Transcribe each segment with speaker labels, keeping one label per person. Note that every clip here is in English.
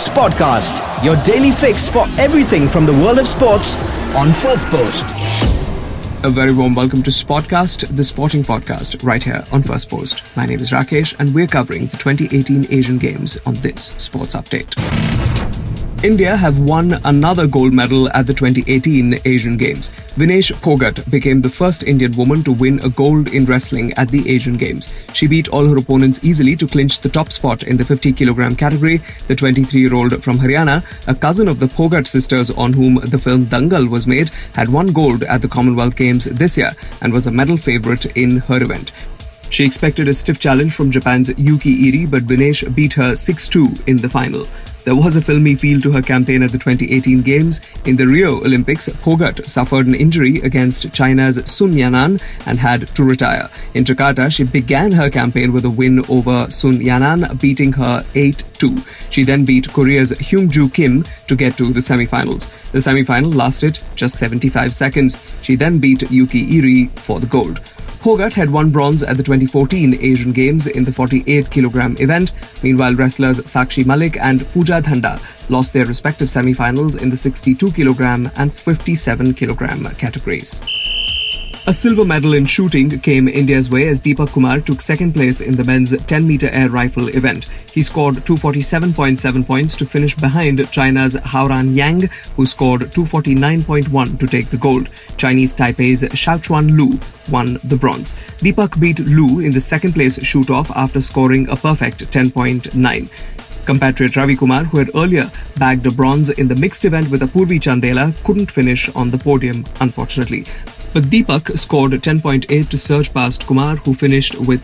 Speaker 1: Sportcast, your daily fix for everything from the world of sports on First Post.
Speaker 2: A very warm welcome to Sportcast, the sporting podcast, right here on First Post. My name is Rakesh and we're covering the 2018 Asian Games on this Sports Update. India have won another gold medal at the 2018 Asian Games. Vinesh Phogat became the first Indian woman to win a gold in wrestling at the Asian Games. She beat all her opponents easily to clinch the top spot in the 50kg category. The 23-year-old from Haryana, a cousin of the Phogat sisters on whom the film Dangal was made, had won gold at the Commonwealth Games this year and was a medal favourite in her event. She expected a stiff challenge from Japan's Yuki Iri, but Vinesh beat her 6-2 in the final. There was a filmy feel to her campaign at the 2018 Games. In the Rio Olympics, Phogat suffered an injury against China's Sun Yanan and had to retire. In Jakarta, she began her campaign with a win over Sun Yanan, beating her 8-2. She then beat Korea's Hyung-Joo Kim to get to the semi-finals. The semi-final lasted just 75 seconds. She then beat Yuki Iri for the gold. Phogat had won bronze at the 2014 Asian Games in the 48kg event. Meanwhile, wrestlers Sakshi Malik and Pooja Dhanda lost their respective semi-finals in the 62kg and 57kg categories. A silver medal in shooting came India's way as Deepak Kumar took second place in the men's 10-meter air rifle event. He scored 247.7 points to finish behind China's Haoran Yang, who scored 249.1 to take the gold. Chinese Taipei's Xiaochuan Lu won the bronze. Deepak beat Lu in the second-place shoot-off after scoring a perfect 10.9. Compatriot Ravi Kumar, who had earlier bagged a bronze in the mixed event with Apurvi Chandela, couldn't finish on the podium, unfortunately. But Deepak scored 10.8 to surge past Kumar, who finished with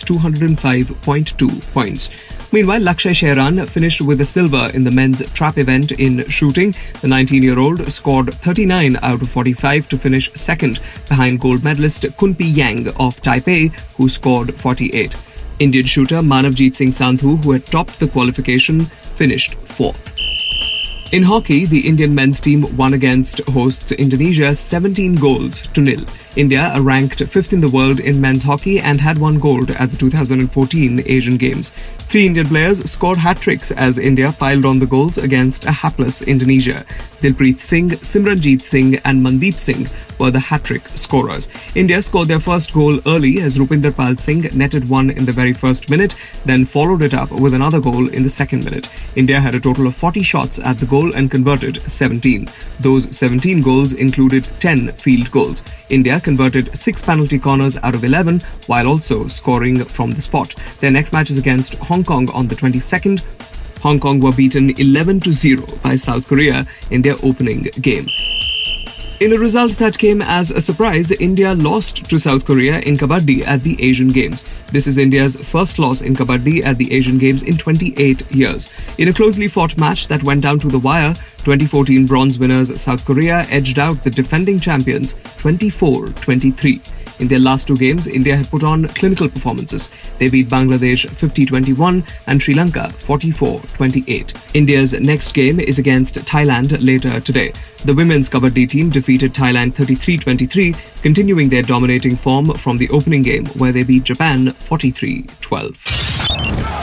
Speaker 2: 205.2 points. Meanwhile, Lakshay Shehran finished with a silver in the men's trap event in shooting. The 19-year-old scored 39 out of 45 to finish second behind gold medalist Kunpi Yang of Taipei, who scored 48. Indian shooter Manavjeet Singh Sandhu, who had topped the qualification, finished fourth. In hockey, the Indian men's team won against hosts Indonesia 17-0. India are ranked 5th in the world in men's hockey and had won gold at the 2014 Asian Games. 3 Indian players scored hat-tricks as India piled on the goals against a hapless Indonesia. Dilpreet Singh, Simranjeet Singh and Mandeep Singh were the hat-trick scorers. India scored their first goal early as Rupinder Pal Singh netted one in the very first minute, then followed it up with another goal in the second minute. India had a total of 40 shots at the goal and converted 17. Those 17 goals included 10 field goals. India converted 6 penalty corners out of 11 while also scoring from the spot. Their next match is against Hong Kong on the 22nd. Hong Kong were beaten 11-0 by South Korea in their opening game. In a result that came as a surprise, India lost to South Korea in Kabaddi at the Asian Games. This is India's first loss in Kabaddi at the Asian Games in 28 years. In a closely fought match that went down to the wire, 2014 bronze winners South Korea edged out the defending champions 24-23. In their last 2 games, India had put on clinical performances. They beat Bangladesh 50-21 and Sri Lanka 44-28. India's next game is against Thailand later today. The women's Kabaddi team defeated Thailand 33-23, continuing their dominating form from the opening game where they beat Japan 43-12.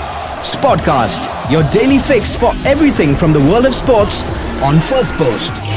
Speaker 1: Sportcast, your daily fix for everything from the world of sports on First Post.